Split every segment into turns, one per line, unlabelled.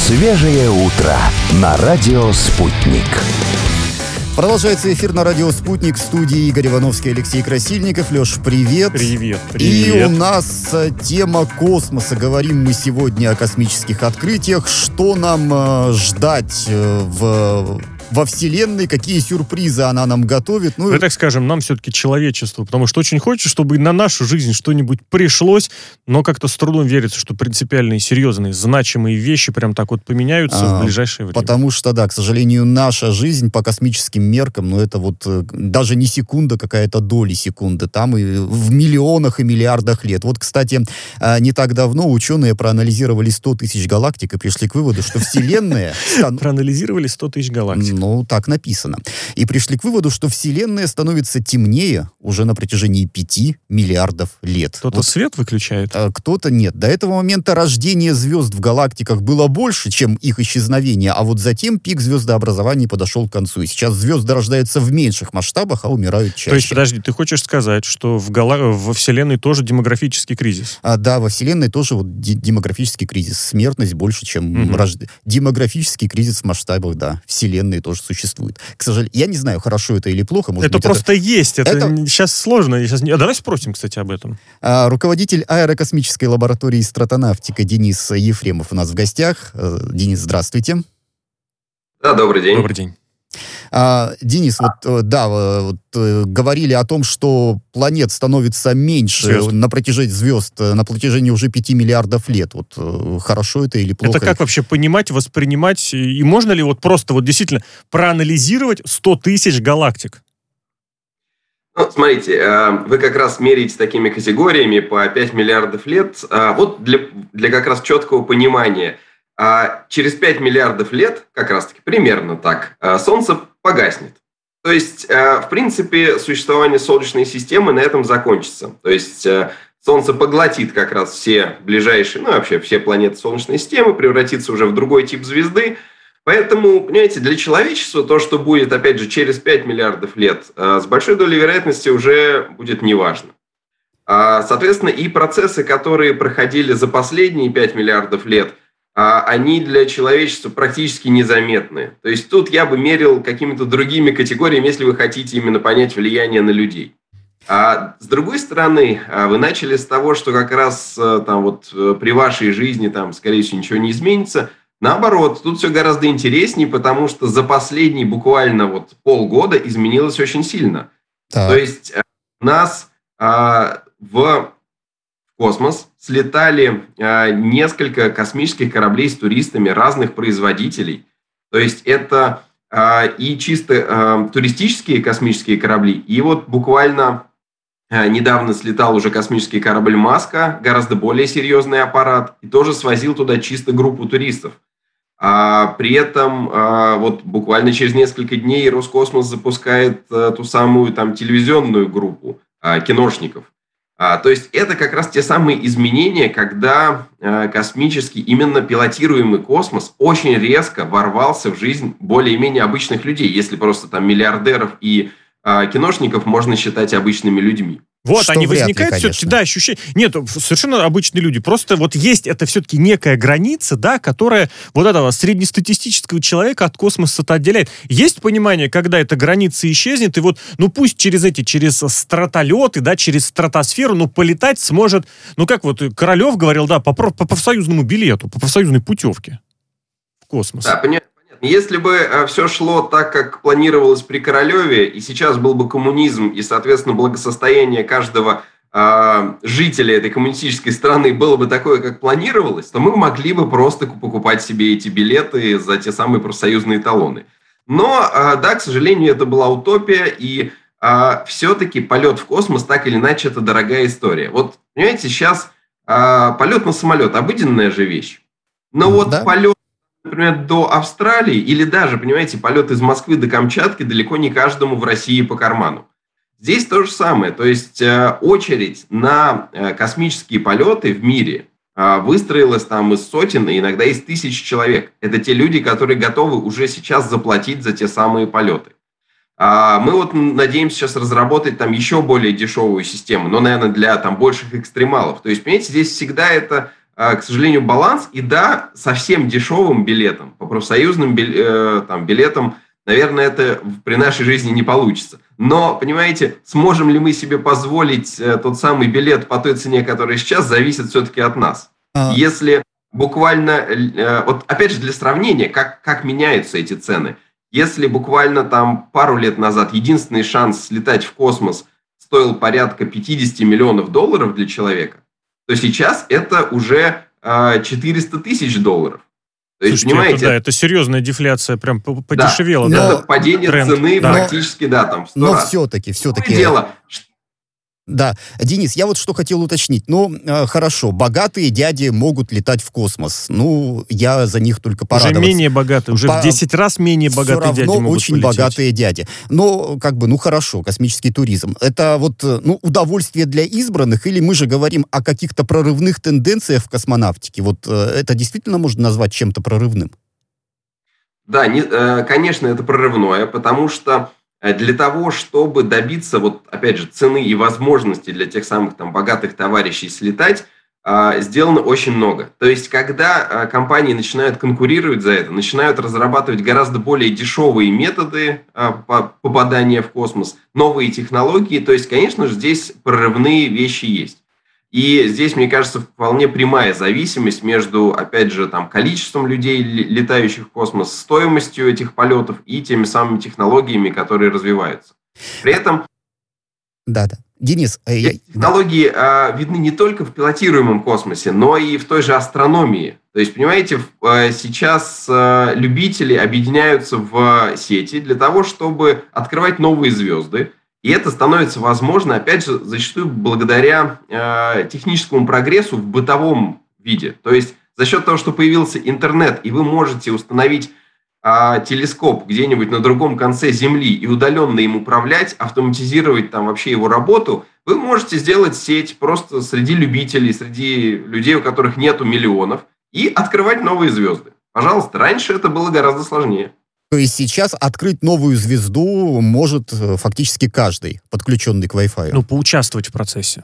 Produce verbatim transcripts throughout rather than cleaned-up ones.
Свежее утро на радио «Спутник».
Продолжается эфир на радио «Спутник», в студии Игорь Ивановский, Алексей Красильников. Леш, привет.
Привет, привет.
И у нас тема космоса. Говорим мы сегодня о космических открытиях. Что нам э, ждать э, в... во Вселенной, какие сюрпризы она нам готовит.
Ну, ну так скажем, нам все-таки человечеству, потому что очень хочется, чтобы и на нашу жизнь что-нибудь пришлось, но как-то с трудом верится, что принципиальные, серьезные, значимые вещи прям так вот поменяются а, в ближайшее время.
Потому что, да, к сожалению, наша жизнь по космическим меркам, ну, это вот даже не секунда, какая-то доля секунды, там и в миллионах и миллиардах лет. Вот, кстати, не так давно ученые проанализировали сто тысяч галактик и пришли к выводу, что Вселенная...
Проанализировали сто тысяч галактик.
Ну, так написано. И пришли к выводу, что Вселенная становится темнее уже на протяжении пяти миллиардов лет.
Кто-то
вот,
свет выключает?
А, кто-то нет. До этого момента рождение звезд в галактиках было больше, чем их исчезновение, а вот затем пик звездообразования подошел к концу. И сейчас звезды рождаются в меньших масштабах, а умирают чаще.
То есть, подожди, ты хочешь сказать, что в гала... во Вселенной тоже демографический кризис?
А, да, во Вселенной тоже вот демографический кризис. Смертность больше, чем
угу.
рождение. Демографический кризис в масштабах, да. Вселенной тоже существует. К сожалению, я не знаю, хорошо это или плохо. Может
это
быть,
просто это... есть. Это, это сейчас сложно. Сейчас... А давай спросим, кстати, об этом.
А, руководитель аэрокосмической лаборатории стратонавтика Денис Ефремов у нас в гостях. Денис, здравствуйте.
Да, добрый день.
Добрый день.
А, Денис, вот, да, вот, говорили о том, что планет становится меньше звезд. на протяжении звезд, на протяжении уже пяти миллиардов лет. Вот, хорошо это или плохо?
Это как вообще понимать, воспринимать? И можно ли вот просто вот действительно проанализировать сто тысяч галактик?
Ну, смотрите, вы как раз меряете такими категориями по пять миллиардов лет. Вот для, для как раз четкого понимания. А через пять миллиардов лет, как раз-таки примерно так, Солнце погаснет. То есть, в принципе, существование Солнечной системы на этом закончится. То есть, Солнце поглотит как раз все ближайшие, ну, вообще все планеты Солнечной системы, превратится уже в другой тип звезды. Поэтому, понимаете, для человечества то, что будет, опять же, через пять миллиардов лет, с большой долей вероятности уже будет неважно. Соответственно, и процессы, которые проходили за последние пять миллиардов лет, они для человечества практически незаметны. То есть тут я бы мерил какими-то другими категориями, если вы хотите именно понять влияние на людей. А с другой стороны, вы начали с того, что как раз там, вот, при вашей жизни, там, скорее всего, ничего не изменится. Наоборот, тут все гораздо интереснее, потому что за последние буквально вот полгода изменилось очень сильно. Так. То есть у нас а, в космос слетали э, несколько космических кораблей с туристами разных производителей. То есть это э, и чисто э, туристические космические корабли, и вот буквально э, недавно слетал уже космический корабль Маска, гораздо более серьезный аппарат, и тоже свозил туда чисто группу туристов. А при этом э, вот буквально через несколько дней Роскосмос запускает э, ту самую там телевизионную группу э, киношников. А, то есть это как раз те самые изменения, когда э, космический, именно пилотируемый космос очень резко ворвался в жизнь более-менее обычных людей, если просто там миллиардеров и э, киношников можно считать обычными людьми.
Вот,
что
они возникают
ли,
все-таки, да, ощущения. Нет, совершенно обычные люди. Просто вот есть это все-таки некая граница, да, которая вот этого среднестатистического человека от космоса-то отделяет. Есть понимание, когда эта граница исчезнет, и вот, ну пусть через эти, через стратолеты, да, через стратосферу, ну полетать сможет, ну как вот Королев говорил, да, по, по профсоюзному билету, по профсоюзной путевке в космос.
Да, понятно. Если бы все шло так, как планировалось при Королеве, и сейчас был бы коммунизм, и, соответственно, благосостояние каждого э, жителя этой коммунистической страны было бы такое, как планировалось, то мы могли бы просто покупать себе эти билеты за те самые профсоюзные талоны. Но, э, да, к сожалению, это была утопия, и э, все-таки полет в космос, так или иначе, это дорогая история. Вот, понимаете, сейчас э, полет на самолет – обыденная же вещь. Но вот да. полет, например, до Австралии или даже, понимаете, полет из Москвы до Камчатки далеко не каждому в России по карману. Здесь то же самое. То есть э, очередь на э, космические полеты в мире э, выстроилась там из сотен, и иногда из тысяч человек. Это те люди, которые готовы уже сейчас заплатить за те самые полеты. А мы вот надеемся сейчас разработать там еще более дешевую систему, но, наверное, для там больших экстремалов. То есть, понимаете, здесь всегда это к сожалению, баланс. И да, совсем дешевым билетом, по профсоюзным там, билетам, наверное, это при нашей жизни не получится. Но, понимаете, сможем ли мы себе позволить тот самый билет по той цене, которая сейчас, зависит все-таки от нас. А. Если буквально, вот опять же для сравнения, как, как меняются эти цены. Если буквально там пару лет назад единственный шанс слетать в космос стоил порядка пятьдесят миллионов долларов для человека, то сейчас это уже э, четыреста тысяч долларов. То есть,
слушайте,
понимаете,
это, да, это серьезная дефляция, прям подешевела.
Да,
да.
Это падение
тренд.
цены
да.
практически, да, там в сто
Но
раз.
все-таки, все-таки...
дело,
Да, Денис, я вот что хотел уточнить. Ну, э, хорошо, богатые дяди могут летать в космос. Ну, я за них только порадоваться.
Уже менее богатые, уже
По...
в десять раз менее богатые дяди могут
Все равно очень
полететь.
богатые дяди. Но, как бы, ну, хорошо, космический туризм. Это вот, ну, удовольствие для избранных, или мы же говорим о каких-то прорывных тенденциях в космонавтике? Вот э, это действительно можно назвать чем-то прорывным?
Да, не, э, конечно, это прорывное, потому что для того, чтобы добиться, вот опять же, цены и возможности для тех самых там богатых товарищей слетать, э, сделано очень много. То есть, когда э, компании начинают конкурировать за это, начинают разрабатывать гораздо более дешевые методы э, попадания в космос, новые технологии, то есть, конечно же, здесь прорывные вещи есть. И здесь, мне кажется, вполне прямая зависимость между, опять же, там, количеством людей, летающих в космос, стоимостью этих полетов и теми самыми технологиями, которые развиваются. При этом...
Да-да. Денис...
Технологии да. видны не только в пилотируемом космосе, но и в той же астрономии. То есть, понимаете, сейчас любители объединяются в сети для того, чтобы открывать новые звезды. И это становится возможно, опять же, зачастую благодаря э, техническому прогрессу в бытовом виде. То есть за счет того, что появился интернет, и вы можете установить э, телескоп где-нибудь на другом конце Земли и удаленно им управлять, автоматизировать там вообще его работу, вы можете сделать сеть просто среди любителей, среди людей, у которых нету миллионов, и открывать новые звезды. Пожалуйста, раньше это было гораздо сложнее.
То есть сейчас открыть новую звезду может фактически каждый, подключенный к Wi-Fi.
Ну, поучаствовать в процессе.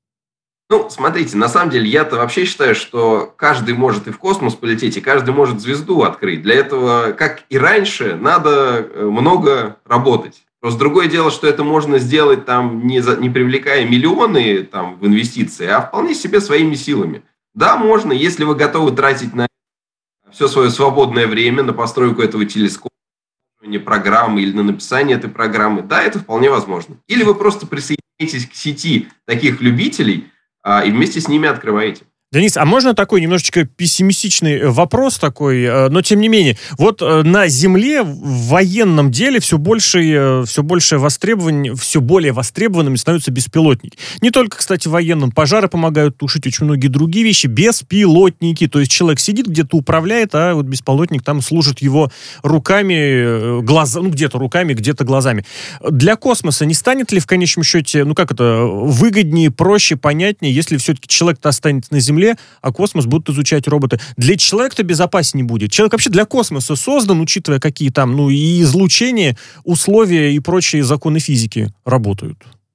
Ну, смотрите, на самом деле я-то вообще считаю, что каждый может и в космос полететь, и каждый может звезду открыть. Для этого, как и раньше, надо много работать. Просто другое дело, что это можно сделать, там, не, за, не привлекая миллионы там, в инвестиции, а вполне себе своими силами. Да, можно, если вы готовы тратить на все свое свободное время, на постройку этого телескопа, программы или на написание этой программы, да, это вполне возможно. Или вы просто присоединитесь к сети таких любителей а, и вместе с ними открываете.
Денис, а можно такой немножечко пессимистичный вопрос такой, но тем не менее, вот на Земле в военном деле все больше, все больше востребован, все более востребованными становятся беспилотники. Не только, кстати, военным, пожары помогают тушить, очень многие другие вещи, беспилотники, то есть человек сидит где-то управляет, а вот беспилотник там служит его руками, глаза, ну где-то руками, где-то глазами. Для космоса не станет ли в конечном счете, ну как это, выгоднее, проще, понятнее, если все-таки человек-то останется на Земле, а космос будут изучать роботы. Для человека-то безопаснее будет. Человек вообще для космоса создан, учитывая, какие там, ну, и излучения, условия и прочие законы физики работают.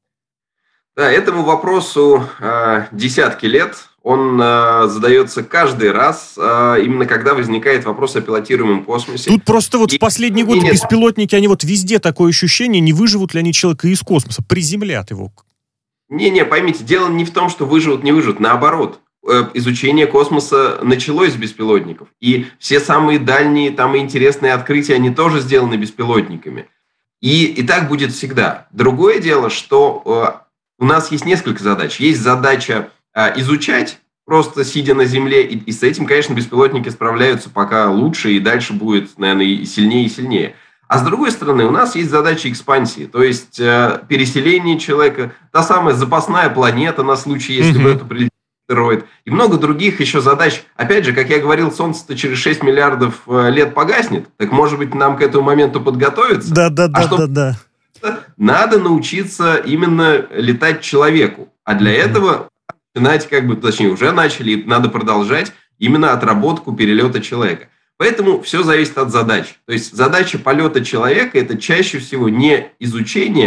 Да, этому вопросу э, десятки лет. Он э, задается каждый раз, э, именно когда возникает вопрос о пилотируемом космосе.
Тут просто вот
и...
в последние годы
Нет.
беспилотники, они вот везде такое ощущение, не выживут ли они человека из космоса, приземлят его.
Не-не, поймите, дело не в том, что выживут, не выживут, наоборот. Изучение космоса началось с беспилотников. И все самые дальние там и интересные открытия, они тоже сделаны беспилотниками. И, и так будет всегда. Другое дело, что э, у нас есть несколько задач. Есть задача э, изучать, просто сидя на Земле. И, и с этим, конечно, беспилотники справляются пока лучше, и дальше будет, наверное, и сильнее и сильнее. А с другой стороны, у нас есть задача экспансии, то есть э, переселение человека, та самая запасная планета на случай, если mm-hmm. в эту прилетит астероид, и много других еще задач. Опять же, как я говорил, Солнце-то через шесть миллиардов лет погаснет, так может быть нам к этому моменту подготовиться?
Да-да-да.
А да, да, да. Надо научиться именно летать человеку, а для mm-hmm. этого начинать, как бы, точнее уже начали, и надо продолжать именно отработку перелета человека. Поэтому все зависит от задач. То есть задача полета человека – это чаще всего не изучение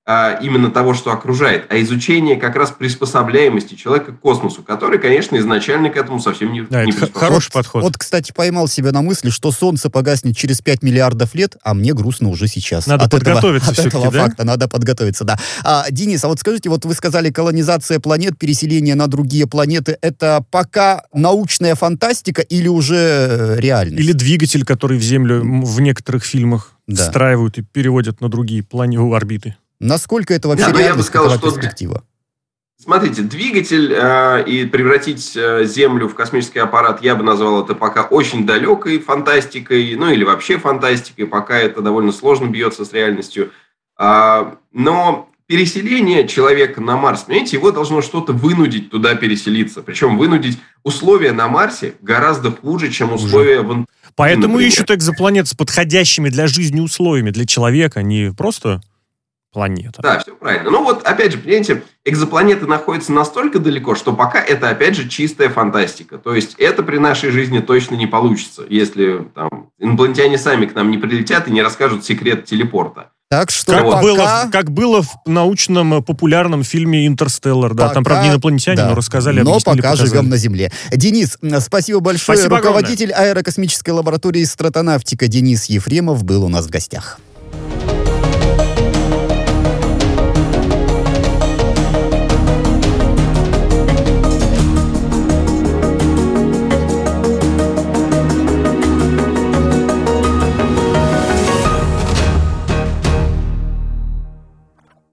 а, именно того, что окружает, а изучение как раз приспособляемости человека к космосу, который, конечно, изначально к этому совсем не,
Да,
не
это
приспособлен.
хороший подход.
Вот, кстати, поймал себя на мысли, что Солнце погаснет через пять миллиардов лет, а мне грустно уже сейчас.
Надо
от
подготовиться
этого,
все-таки,
от этого
да?
факта надо подготовиться, да. А, Денис, а вот скажите, вот вы сказали, колонизация планет, переселение на другие планеты, это пока научная фантастика или уже реальность?
Или двигатель, который в Землю м, в некоторых фильмах
Да.
встраивают и переводят на другие плане... орбиты.
Насколько это вообще
Да, но я бы
реальность,
сказал,
какова
что-
перспектива?
Смотрите, двигатель э, и превратить э, Землю в космический аппарат, я бы назвал это пока очень далекой фантастикой, ну или вообще фантастикой, пока это довольно сложно бьется с реальностью. А, но переселение человека на Марс, понимаете, его должно что-то вынудить туда переселиться. Причем вынудить условия на Марсе гораздо хуже, чем условия в Антарктиде,
Поэтому
например.
ищут экзопланет с подходящими для жизни условиями для человека, не просто планета.
Да, все правильно. Ну вот, опять же, понимаете, экзопланеты находятся настолько далеко, что пока это, опять же, чистая фантастика. То есть это при нашей жизни точно не получится, если там инопланетяне сами к нам не прилетят и не расскажут секрет телепорта.
Так что
Как,
пока...
было, как было в научном э, популярном фильме «Интерстеллар». Да, там,
Пока-
правда, не инопланетяне,
да,
но рассказали,
но
объяснили,
пока
показали.
живем на Земле. Денис, м, спасибо большое.
Спасибо огромное.
Руководитель аэрокосмической лаборатории «Стратонавтика» Денис Ефремов был у нас в гостях.